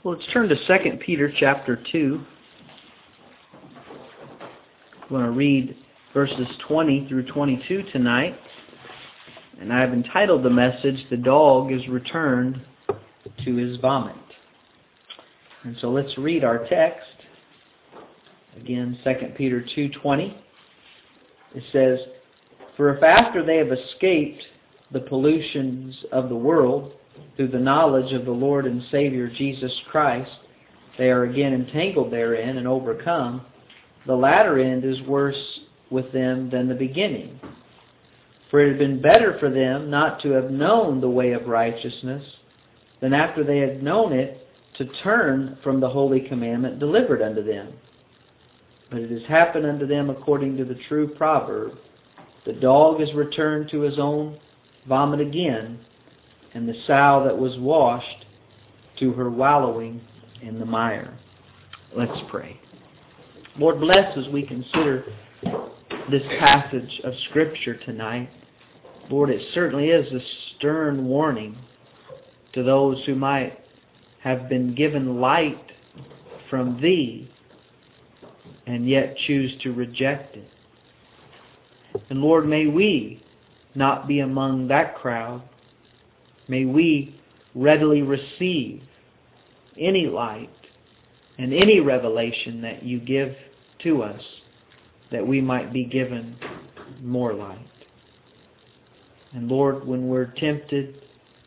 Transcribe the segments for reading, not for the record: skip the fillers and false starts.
Well, let's turn to 2 Peter chapter 2. I'm going to read verses 20 through 22 tonight. And I've entitled the message, "The Dog is Returned to His Vomit." And so let's read our text. Again, 2 Peter 2:20. It says, "For if after they have escaped the pollutions of the world through the knowledge of the Lord and Savior Jesus Christ, they are again entangled therein and overcome, the latter end is worse with them than the beginning. For it had been better for them not to have known the way of righteousness than after they had known it to turn from the holy commandment delivered unto them. But it has happened unto them according to the true proverb, the dog is returned to his own vomit again, and the sow that was washed to her wallowing in the mire." Let's pray. Lord, bless as we consider this passage of Scripture tonight. Lord, it certainly is a stern warning to those who might have been given light from Thee and yet choose to reject it. And Lord, may we not be among that crowd. May we readily receive any light and any revelation that You give to us, that we might be given more light. And Lord, when we're tempted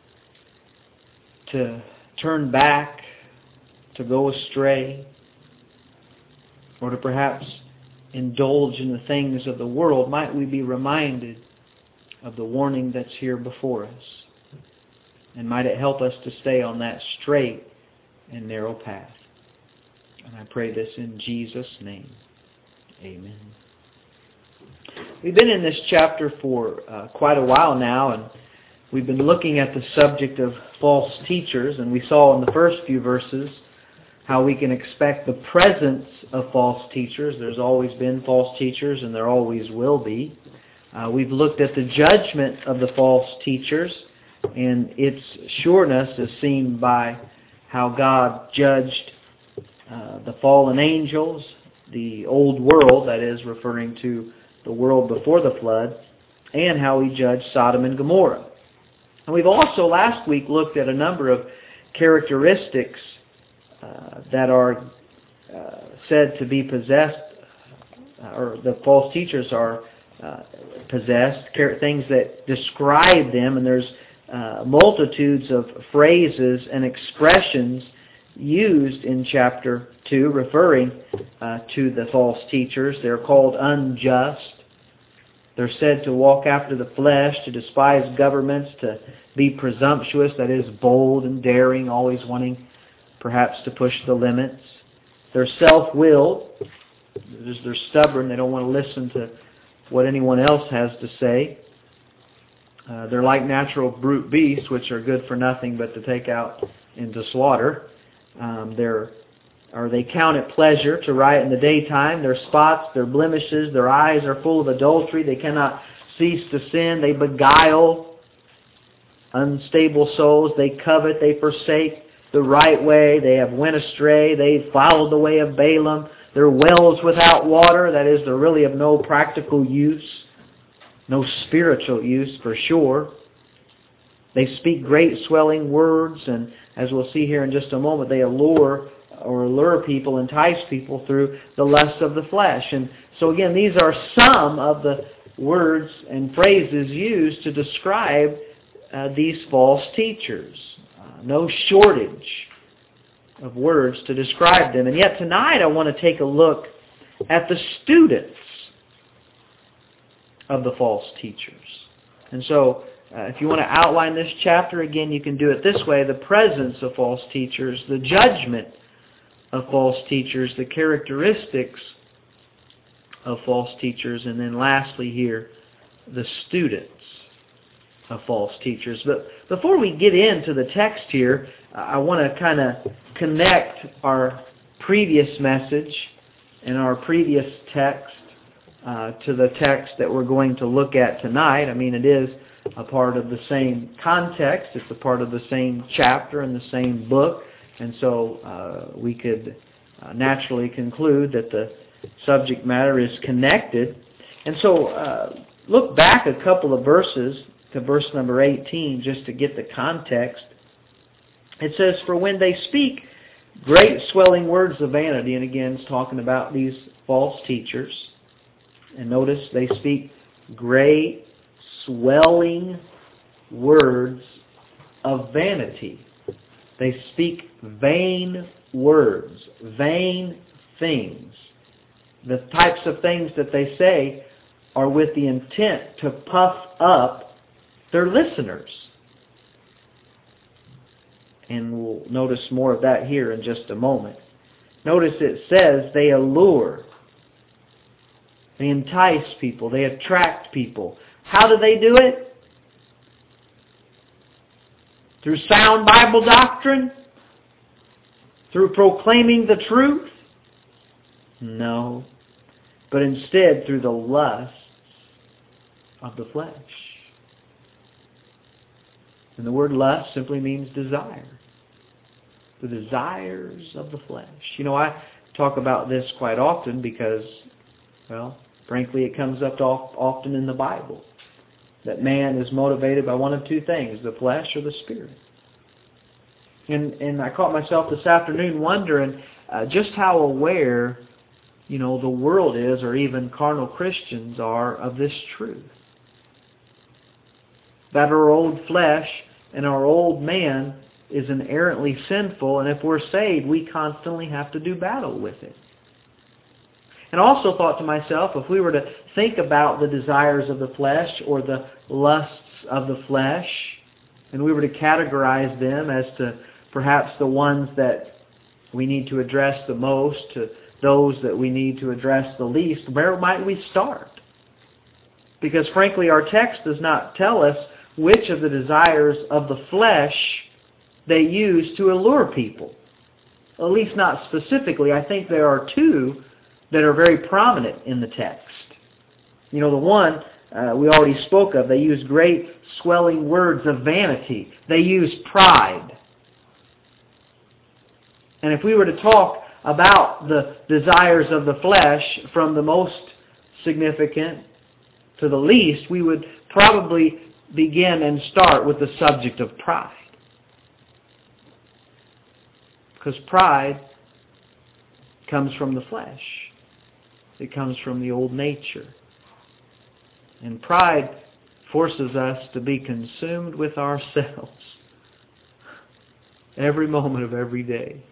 to turn back, to go astray, or to perhaps indulge in the things of the world, might we be reminded of the warning that's here before us. And might it help us to stay on that straight and narrow path. And I pray this in Jesus' name. Amen. We've been in this chapter for quite a while now, and we've been looking at the subject of false teachers, and we saw in the first few verses how we can expect the presence of false teachers. There's always been false teachers, and there always will be. We've looked at the judgment of the false teachers, and its sureness is seen by how God judged the fallen angels, the old world, that is referring to the world before the flood, and how He judged Sodom and Gomorrah. And we've also last week looked at a number of characteristics that are said to be possessed, or the false teachers are possessed, things that describe them, and there's multitudes of phrases and expressions used in chapter 2 referring to the false teachers. They're called unjust. They're said to walk after the flesh, to despise governments, to be presumptuous, that is bold and daring, always wanting perhaps to push the limits. They're self-willed. They're stubborn. They don't want to listen to what anyone else has to say. They're like natural brute beasts, which are good for nothing but to take out into slaughter. They count it pleasure to riot in the daytime. Their spots, their blemishes, their eyes are full of adultery. They cannot cease to sin. They beguile unstable souls. They covet. They forsake the right way. They have went astray. They followed the way of Balaam. They're wells without water. That is, they're really of no practical use, no spiritual use for sure. They speak great swelling words, and as we'll see here in just a moment, they allure people, entice people through the lust of the flesh. And so again, these are some of the words and phrases used to describe these false teachers. No shortage of words to describe them. And yet tonight I want to take a look at the students of the false teachers. And so if you want to outline this chapter, again, you can do it this way: the presence of false teachers, the judgment of false teachers, the characteristics of false teachers, and then lastly here, the students of false teachers. But before we get into the text here, I want to kind of connect our previous message and our previous text to the text that we're going to look at tonight. I mean, it is a part of the same context. It's a part of the same chapter in the same book. And so we could naturally conclude that the subject matter is connected. And so look back a couple of verses to verse number 18 just to get the context. It says, "For when they speak great swelling words of vanity," and again it's talking about these false teachers. And notice they speak great swelling words of vanity. They speak vain words, vain things. The types of things that they say are with the intent to puff up their listeners. And we'll notice more of that here in just a moment. Notice it says they allure. They entice people. They attract people. How do they do it? Through sound Bible doctrine? Through proclaiming the truth? No. But instead through the lusts of the flesh. And the word lust simply means desire. The desires of the flesh. You know, I talk about this quite often because, well, frankly, it comes up often in the Bible. That man is motivated by one of two things, the flesh or the spirit. And I caught myself this afternoon wondering just how aware, the world is, or even carnal Christians are, of this truth. That our old flesh and our old man is inherently sinful, and if we're saved, we constantly have to do battle with it. And I also thought to myself, if we were to think about the desires of the flesh or the lusts of the flesh, and we were to categorize them as to perhaps the ones that we need to address the most, to those that we need to address the least, where might we start? Because frankly, our text does not tell us which of the desires of the flesh they use to allure people. At least not specifically. I think there are two that are very prominent in the text. The one we already spoke of. They use great swelling words of vanity. They use pride. And if we were to talk about the desires of the flesh from the most significant to the least, we would probably begin and start with the subject of pride. Because pride comes from the flesh. It comes from the old nature. And pride forces us to be consumed with ourselves every moment of every day.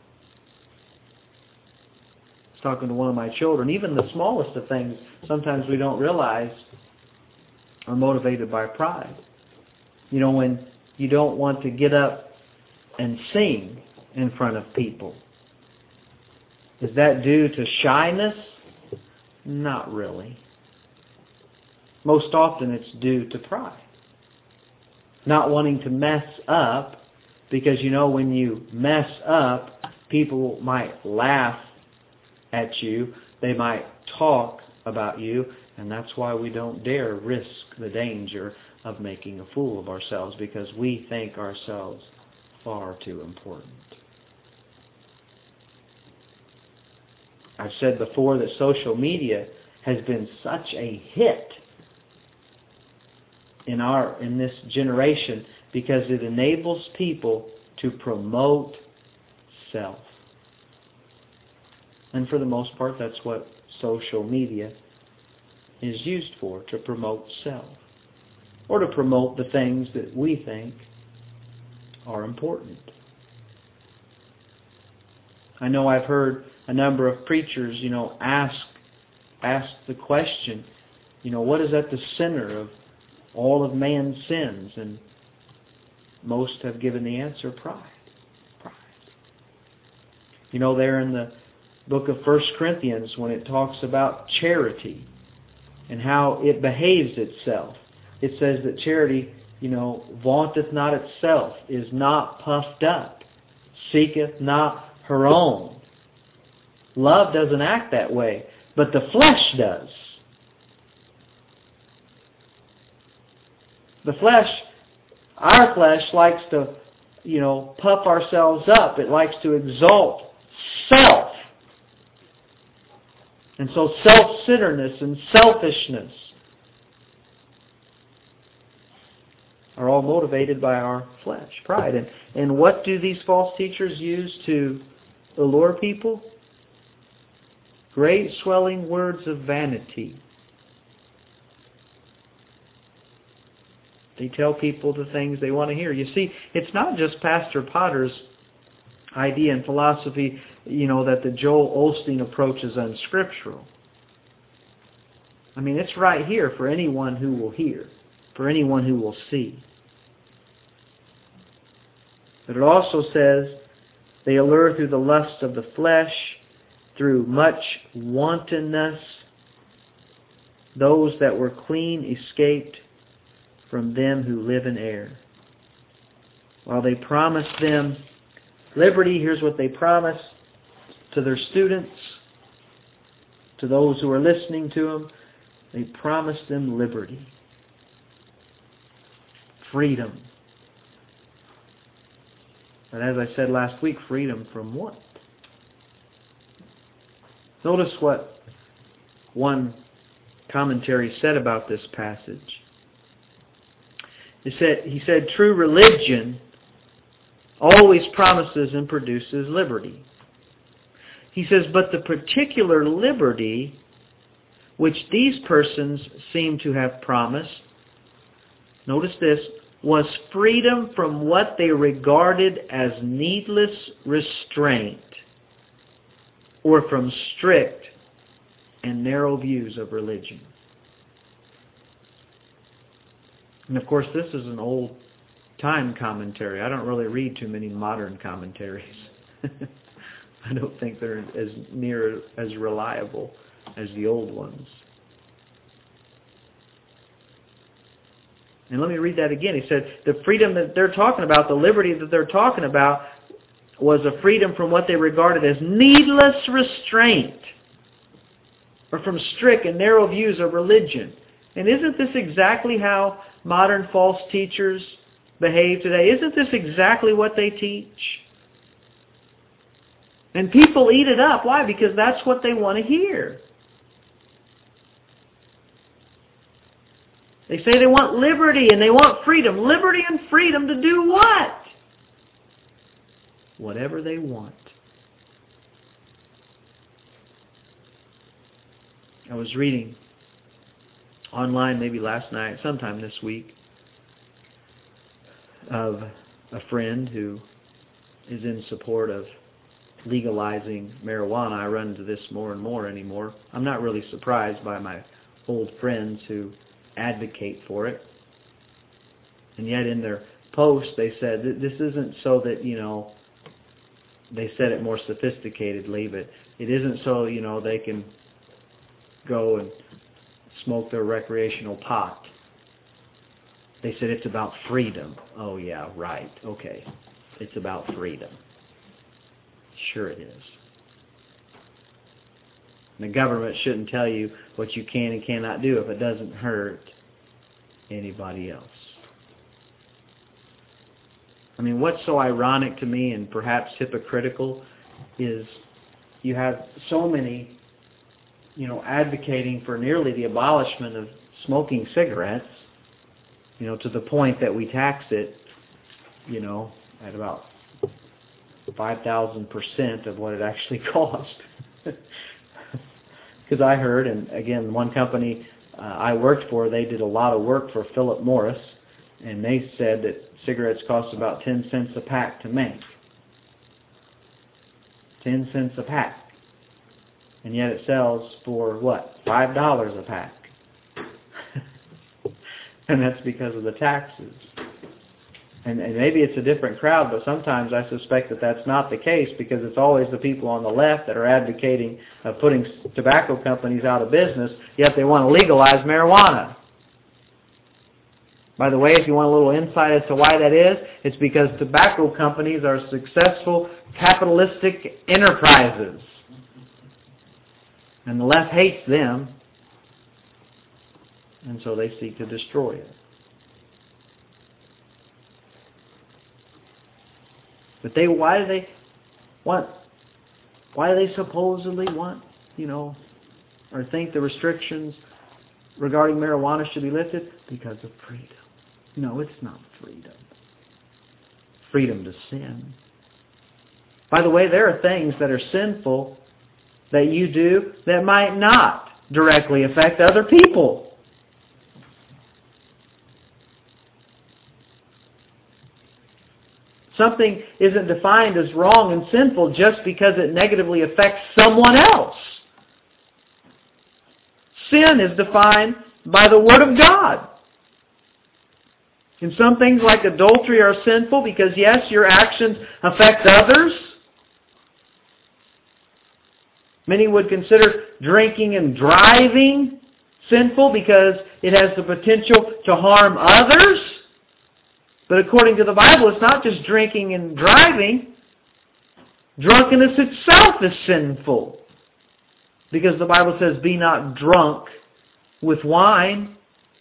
I was talking to one of my children. Even the smallest of things, sometimes we don't realize, are motivated by pride. When you don't want to get up and sing in front of people. Is that due to shyness? Not really. Most often it's due to pride. Not wanting to mess up, because when you mess up, people might laugh at you. They might talk about you, and that's why we don't dare risk the danger of making a fool of ourselves, because we think ourselves far too important. I've said before that social media has been such a hit in this generation because it enables people to promote self. And for the most part, that's what social media is used for, to promote self. Or to promote the things that we think are important. I know I've heard a number of preachers, ask the question, what is at the center of all of man's sins? And most have given the answer, pride. Pride. There in the book of 1 Corinthians, when it talks about charity and how it behaves itself, it says that charity, vaunteth not itself, is not puffed up, seeketh not her own. Love doesn't act that way, but the flesh does. The flesh, our flesh likes to, puff ourselves up. It likes to exalt self. And so self-centeredness and selfishness are all motivated by our flesh, pride. And what do these false teachers use to allure people? Great swelling words of vanity. They tell people the things they want to hear. You see, it's not just Pastor Potter's idea and philosophy, that the Joel Osteen approach is unscriptural. I mean, it's right here for anyone who will hear, for anyone who will see. But it also says they allure through the lust of the flesh, through much wantonness. Those that were clean escaped from them who live in error. While they promised them liberty, here's what they promise to their students, to those who are listening to them. They promise them liberty, freedom. But as I said last week, freedom from what? Notice what one commentary said about this passage. He said, true religion always promises and produces liberty. He says, but the particular liberty which these persons seem to have promised, notice this, was freedom from what they regarded as needless restraint or from strict and narrow views of religion. And of course, this is an old-time commentary. I don't really read too many modern commentaries. I don't think they're as near as reliable as the old ones. And let me read that again. He said, the freedom that they're talking about, the liberty that they're talking about, was a freedom from what they regarded as needless restraint or from strict and narrow views of religion. And isn't this exactly how modern false teachers behave today? Isn't this exactly what they teach? And people eat it up. Why? Because that's what they want to hear. They say they want liberty and they want freedom. Liberty and freedom to do what? Whatever they want. I was reading online maybe last night, sometime this week, of a friend who is in support of legalizing marijuana. I run into this more and more anymore. I'm not really surprised by my old friends who advocate for it. And yet in their post they said, this isn't so that, they said it more sophisticatedly, but it isn't so, they can go and smoke their recreational pot. They said it's about freedom. Oh yeah, right. Okay. It's about freedom. Sure it is. And the government shouldn't tell you what you can and cannot do if it doesn't hurt anybody else. I mean, what's so ironic to me and perhaps hypocritical is you have so many, advocating for nearly the abolishment of smoking cigarettes, to the point that we tax it, at about 5,000% of what it actually cost. Because I heard, and again, one company I worked for, they did a lot of work for Philip Morris, and they said that cigarettes cost about 10 cents a pack to make. 10 cents a pack. And yet it sells for, what, $5 a pack. And that's because of the taxes. And maybe it's a different crowd, but sometimes I suspect that that's not the case, because it's always the people on the left that are advocating putting tobacco companies out of business, yet they want to legalize marijuana. By the way, if you want a little insight as to why that is, it's because tobacco companies are successful capitalistic enterprises. And the left hates them, and so they seek to destroy it. But why do they supposedly want, or think the restrictions regarding marijuana should be lifted? Because of freedom. No, it's not freedom. Freedom to sin. By the way, there are things that are sinful that you do that might not directly affect other people. Something isn't defined as wrong and sinful just because it negatively affects someone else. Sin is defined by the Word of God. And some things like adultery are sinful because, yes, your actions affect others. Many would consider drinking and driving sinful because it has the potential to harm others. But according to the Bible, it's not just drinking and driving. Drunkenness itself is sinful. Because the Bible says, be not drunk with wine.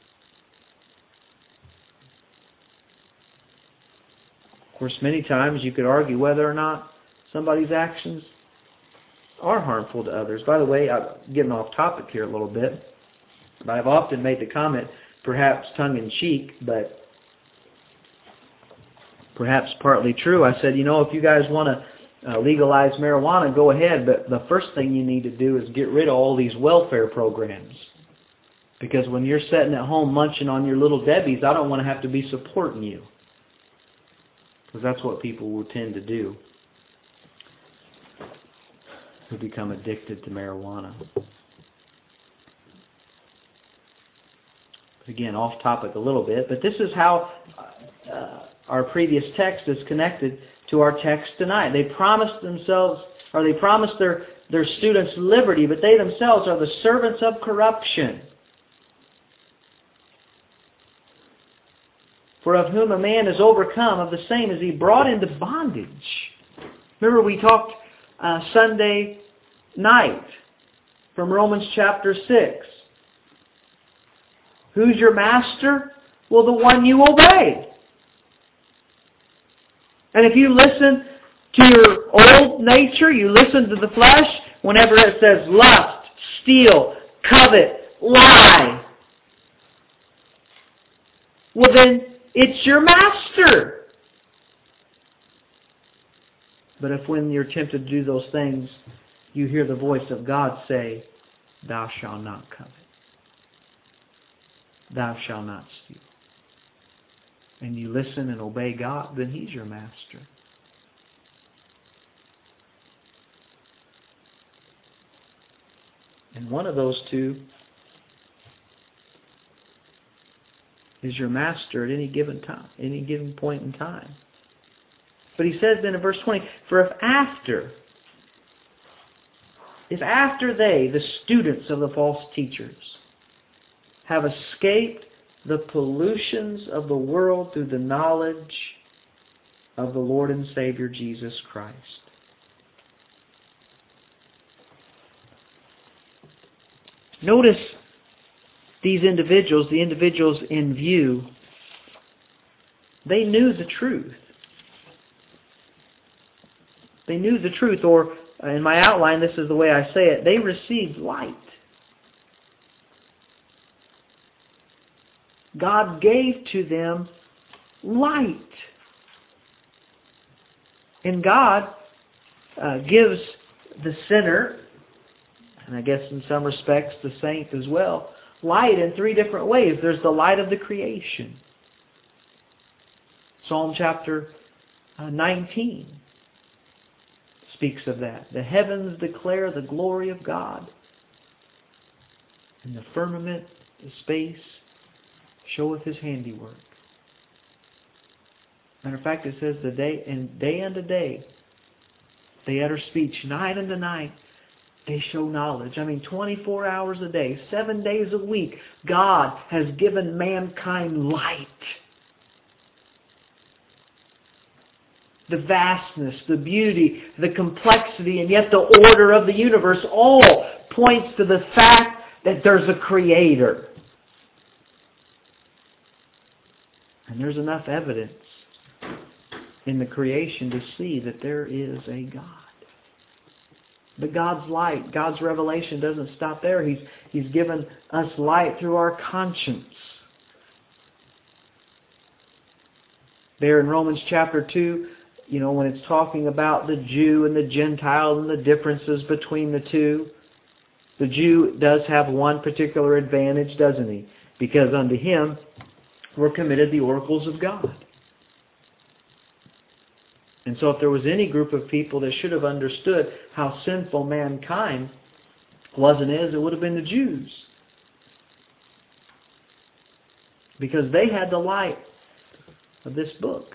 Of course, many times you could argue whether or not somebody's actions are harmful to others. By the way, I'm getting off topic here a little bit, but I've often made the comment, perhaps tongue-in-cheek, but perhaps partly true. I said, if you guys want to legalize marijuana, go ahead, but the first thing you need to do is get rid of all these welfare programs. Because when you're sitting at home munching on your little Debbies, I don't want to have to be supporting you. Because that's what people will tend to do who become addicted to marijuana. But again, off topic a little bit, but this is how our previous text is connected to our text tonight. They promised themselves, or they promised their students liberty, but they themselves are the servants of corruption. For of whom a man is overcome, of the same is he brought into bondage. Remember we talked Sunday night from Romans chapter 6. Who's your master? Well, the one you obey. And if you listen to your old nature, you listen to the flesh, whenever it says lust, steal, covet, lie, well then it's your master. But if when you're tempted to do those things, you hear the voice of God say, thou shalt not covet. Thou shalt not steal. And you listen and obey God, then He's your master. And one of those two is your master at any given time, any given point in time. But he says then in verse 20, for if after they, the students of the false teachers, have escaped the pollutions of the world through the knowledge of the Lord and Savior Jesus Christ. Notice these individuals, the individuals in view, they knew the truth. They knew the truth, or in my outline, this is the way I say it, they received light. God gave to them light. And God gives the sinner, and I guess in some respects the saint as well, light in three different ways. There's the light of the creation. Psalm chapter 19 speaks of that. The heavens declare the glory of God, and the firmament, the space, showeth His handiwork. Matter of fact, it says the day unto day they utter speech, night unto night they show knowledge. 24 hours a day, 7 days a week, God has given mankind light. The vastness, the beauty, the complexity, and yet the order of the universe all points to the fact that there's a Creator. And there's enough evidence in the creation to see that there is a God. But God's light, God's revelation doesn't stop there. He's given us light through our conscience. There in Romans chapter 2, when it's talking about the Jew and the Gentile and the differences between the two, the Jew does have one particular advantage, doesn't he? Because unto him were committed the oracles of God. And so if there was any group of people that should have understood how sinful mankind was and is, it would have been the Jews. Because they had the light of this book.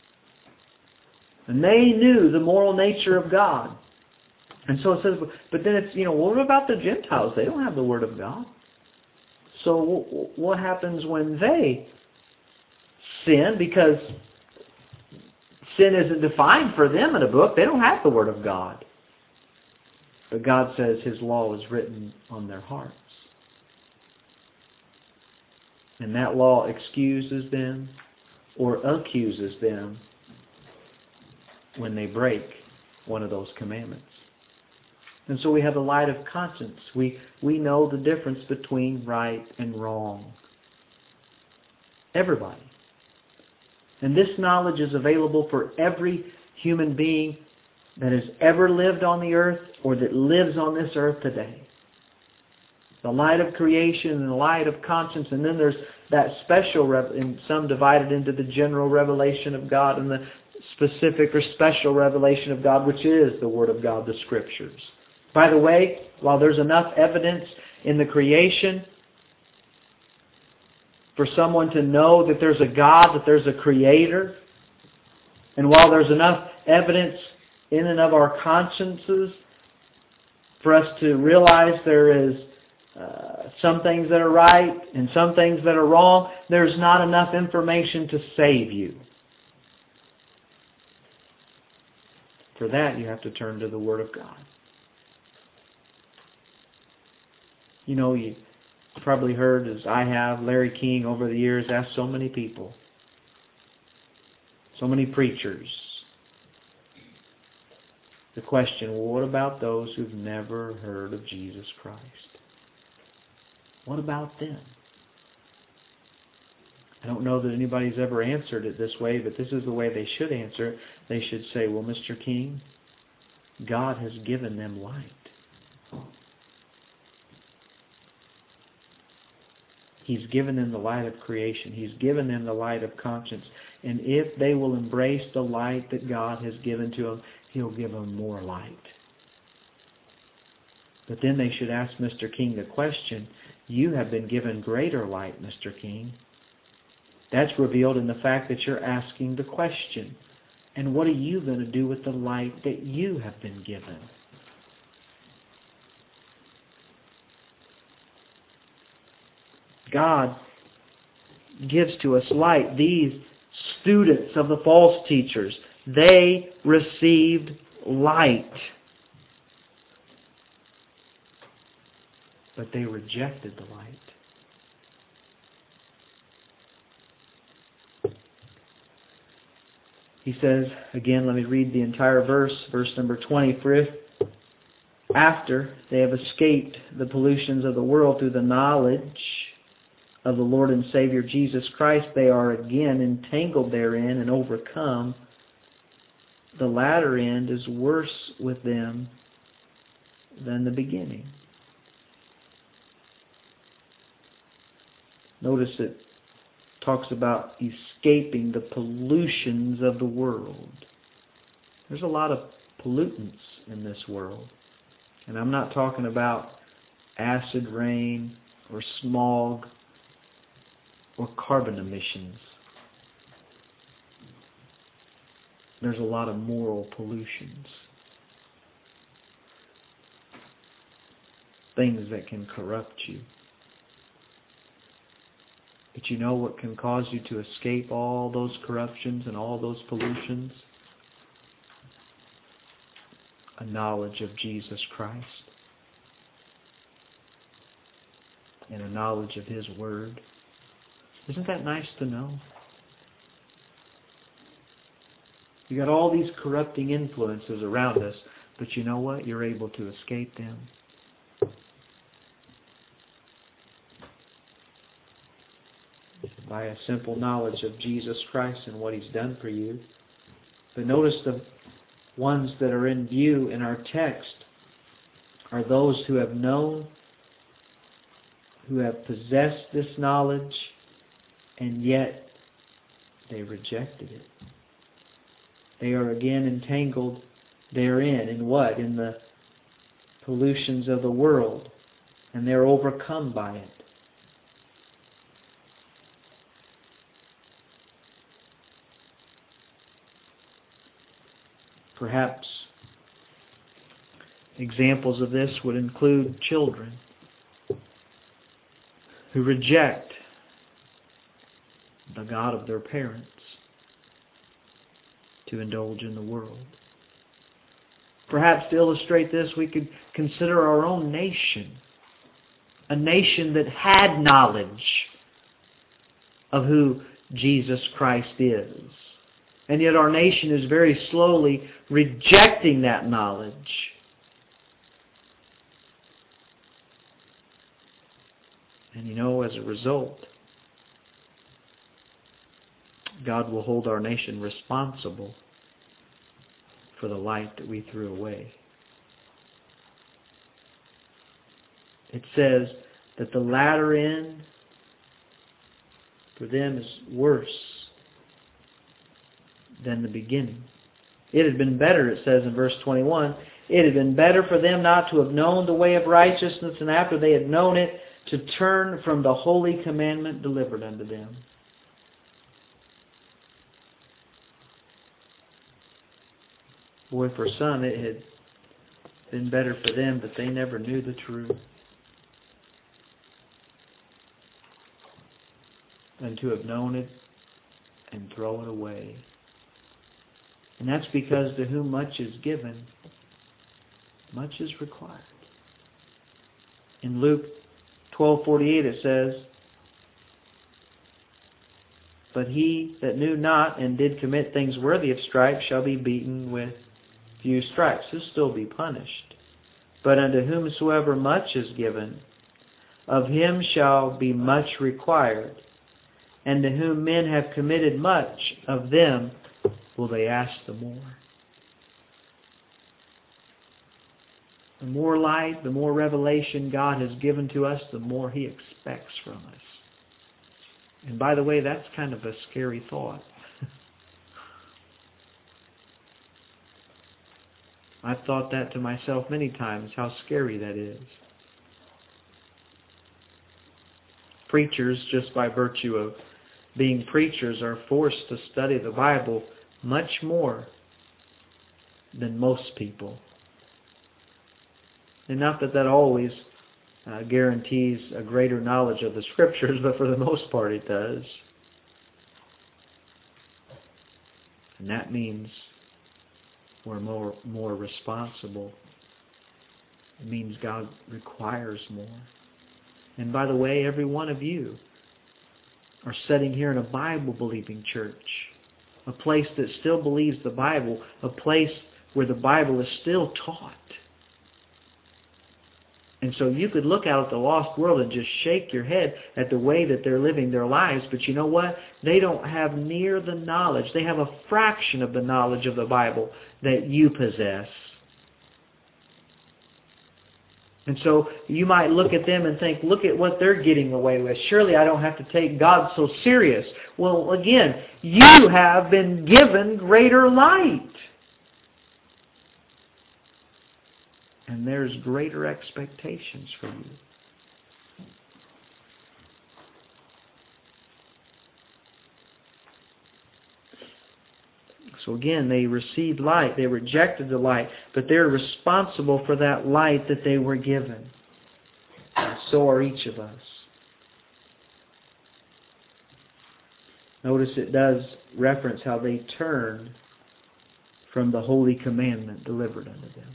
And they knew the moral nature of God. And so it says, but then it's, what about the Gentiles? They don't have the Word of God. So what happens when they sin? Because sin isn't defined for them in a book. They don't have the Word of God. But God says His law is written on their hearts. And that law excuses them or accuses them when they break one of those commandments. And so we have the light of conscience. We know the difference between right and wrong. Everybody. And this knowledge is available for every human being that has ever lived on the earth or that lives on this earth today. The light of creation and the light of conscience. And then there's that special, and some divided into the general revelation of God and the specific or special revelation of God, which is the Word of God, the Scriptures. By the way, while there's enough evidence in the creation for someone to know that there's a God, that there's a Creator, and while there's enough evidence in and of our consciences for us to realize there is some things that are right and some things that are wrong, there's not enough information to save you. For that, you have to turn to the Word of God. You probably heard, as I have, Larry King over the years ask so many people, so many preachers, the question, well, what about those who've never heard of Jesus Christ? What about them? I don't know that anybody's ever answered it this way, but this is the way they should answer it. They should say, well, Mr. King, God has given them light. He's given them the light of creation. He's given them the light of conscience. And if they will embrace the light that God has given to them, He'll give them more light. But then they should ask Mr. King the question, you have been given greater light, Mr. King. That's revealed in the fact that you're asking the question. And what are you going to do with the light that you have been given? God gives to us light. These students of the false teachers, they received light. But they rejected the light. He says, again, let me read the entire verse number 20. For if after they have escaped the pollutions of the world through the knowledge of the Lord and Savior Jesus Christ, they are again entangled therein and overcome, the latter end is worse with them than the beginning. Notice it talks about escaping the pollutions of the world. There's a lot of pollutants in this world. And I'm not talking about acid rain or smog or carbon emissions. There's a lot of moral pollutions. Things that can corrupt you. But you know what can cause you to escape all those corruptions and all those pollutions? A knowledge of Jesus Christ. And a knowledge of His Word. Isn't that nice to know? You got all these corrupting influences around us, but you know what? You're able to escape them. By a simple knowledge of Jesus Christ and what He's done for you. But notice the ones that are in view in our text are those who have known, who have possessed this knowledge, and yet they rejected it. They are again entangled therein. In what? In the pollutions of the world. And they're overcome by it. Perhaps examples of this would include children who reject the God of their parents to indulge in the world. Perhaps to illustrate this, we could consider our own nation, a nation that had knowledge of who Jesus Christ is. And yet our nation is very slowly rejecting that knowledge. And you know, as a result, God will hold our nation responsible for the light that we threw away. It says that the latter end for them is worse than the beginning. It had been better, it says in verse 21, it had been better for them not to have known the way of righteousness, and after they had known it, to turn from the holy commandment delivered unto them. Boy, for some it had been better for them that they never knew the truth than to have known it and throw it away. And that's because to whom much is given, much is required. In Luke 12:48 it says, "But he that knew not and did commit things worthy of stripes shall be beaten with few stripes." He'll still be punished. "But unto whomsoever much is given, of him shall be much required. And to whom men have committed much, of them will they ask the more." The more light, the more revelation God has given to us, the more He expects from us. And by the way, that's kind of a scary thought. I've thought that to myself many times, how scary that is. Preachers, just by virtue of being preachers, are forced to study the Bible much more than most people. And not that that always guarantees a greater knowledge of the Scriptures, but for the most part it does. And that means we're more responsible. It means God requires more. And by the way, every one of you are sitting here in a Bible-believing church, a place that still believes the Bible, a place where the Bible is still taught. And so you could look out at the lost world and just shake your head at the way that they're living their lives, but you know what? They don't have near the knowledge. They have a fraction of the knowledge of the Bible that you possess. And so you might look at them and think, look at what they're getting away with. Surely I don't have to take God so serious. Well, again, you have been given greater light. And there's greater expectations for you. So again, they received light. They rejected the light. But they're responsible for that light that they were given. And so are each of us. Notice it does reference how they turned from the holy commandment delivered unto them.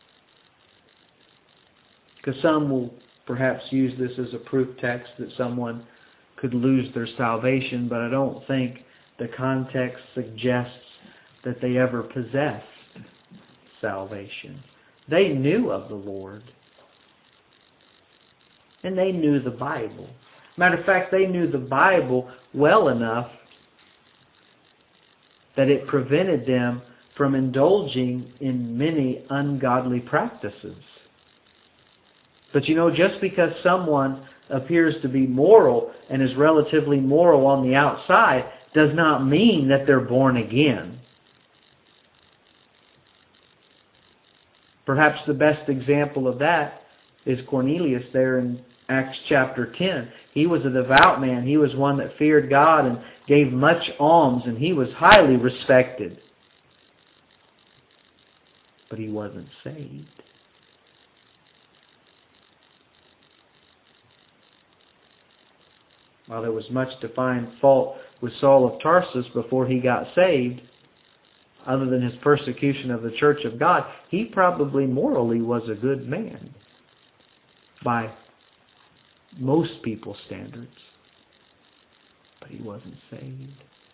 Because some will perhaps use this as a proof text that someone could lose their salvation, but I don't think the context suggests that they ever possessed salvation. They knew of the Lord. And they knew the Bible. Matter of fact, they knew the Bible well enough that it prevented them from indulging in many ungodly practices. But just because someone appears to be moral and is relatively moral on the outside does not mean that they're born again. Perhaps the best example of that is Cornelius there in Acts chapter 10. He was a devout man. He was one that feared God and gave much alms, and he was highly respected. But he wasn't saved. While there was much to find fault with Saul of Tarsus before he got saved, other than his persecution of the church of God, he probably morally was a good man by most people's standards. But he wasn't saved.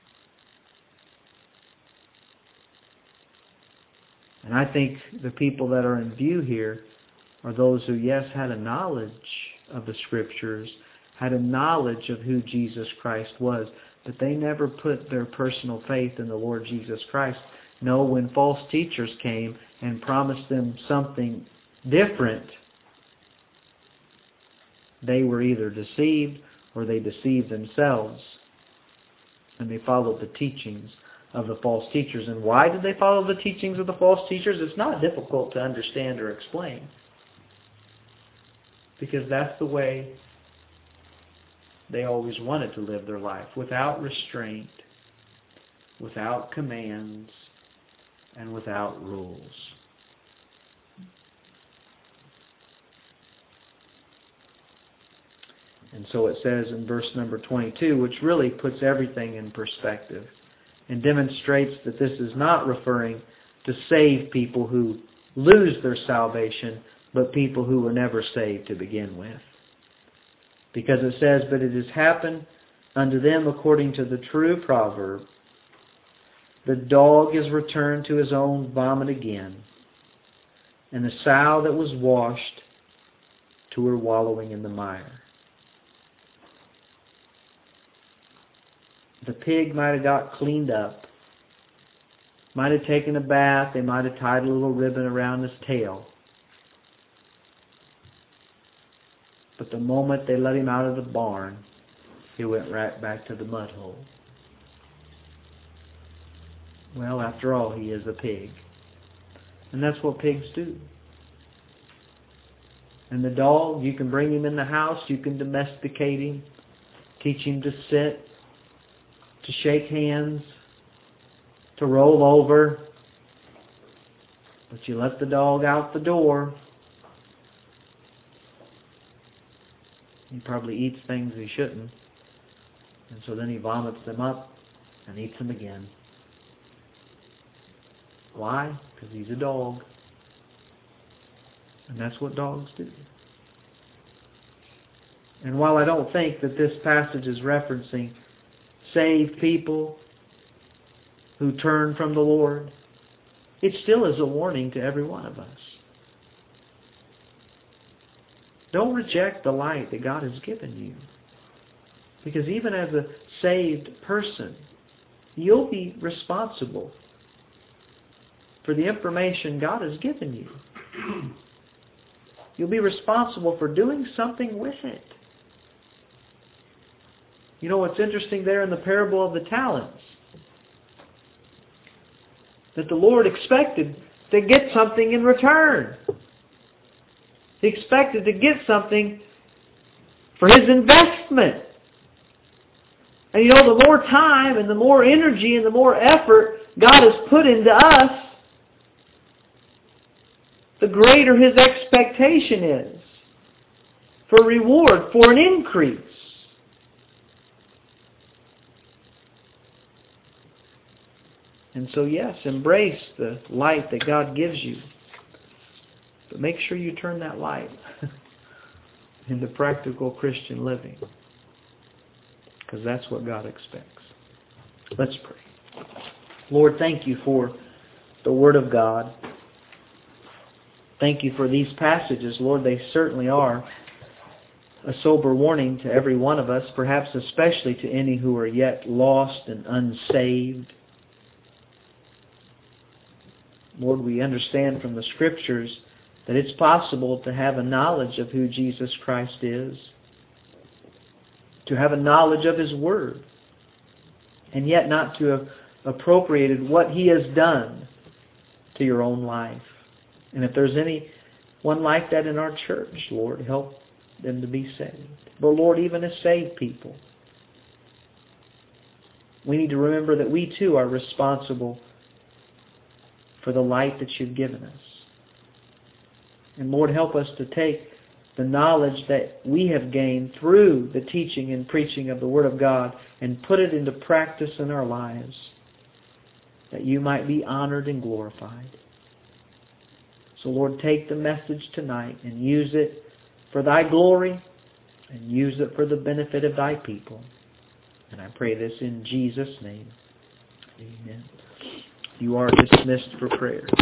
And I think the people that are in view here are those who, yes, had a knowledge of the Scriptures, had a knowledge of who Jesus Christ was, but they never put their personal faith in the Lord Jesus Christ. No, when false teachers came and promised them something different, they were either deceived or they deceived themselves. And they followed the teachings of the false teachers. And why did they follow the teachings of the false teachers? It's not difficult to understand or explain. Because that's the way they always wanted to live their life, without restraint, without commands, and without rules. And so it says in verse number 22, which really puts everything in perspective and demonstrates that this is not referring to saved people who lose their salvation, but people who were never saved to begin with. Because it says, but it has happened unto them according to the true proverb, the dog is returned to his own vomit again, and the sow that was washed to her wallowing in the mire. The pig might have got cleaned up, might have taken a bath, they might have tied a little ribbon around his tail. But the moment they let him out of the barn, he went right back to the mud hole. Well, after all, he is a pig. And that's what pigs do. And the dog, you can bring him in the house, you can domesticate him, teach him to sit, to shake hands, to roll over. But you let the dog out the door, he probably eats things he shouldn't. And so then he vomits them up and eats them again. Why? Because he's a dog. And that's what dogs do. And while I don't think that this passage is referencing saved people who turn from the Lord, it still is a warning to every one of us. Don't reject the light that God has given you. Because even as a saved person, you'll be responsible for the information God has given you. You'll be responsible for doing something with it. You know what's interesting there in the parable of the talents? That the Lord expected to get something in return. He expected to get something for his investment. And the more time and the more energy and the more effort God has put into us, the greater his expectation is for reward, for an increase. And so yes, embrace the light that God gives you. But make sure you turn that light into practical Christian living. Because that's what God expects. Let's pray. Lord, thank you for the Word of God. Thank you for these passages. Lord, they certainly are a sober warning to every one of us, perhaps especially to any who are yet lost and unsaved. Lord, we understand from the Scriptures that it's possible to have a knowledge of who Jesus Christ is, to have a knowledge of His Word, and yet not to have appropriated what He has done to your own life. And if there's anyone like that in our church, Lord, help them to be saved. But Lord, even as saved people, we need to remember that we too are responsible for the light that you've given us. And Lord, help us to take the knowledge that we have gained through the teaching and preaching of the Word of God and put it into practice in our lives, that you might be honored and glorified. So Lord, take the message tonight and use it for thy glory and use it for the benefit of thy people. And I pray this in Jesus' name. Amen. You are dismissed for prayer.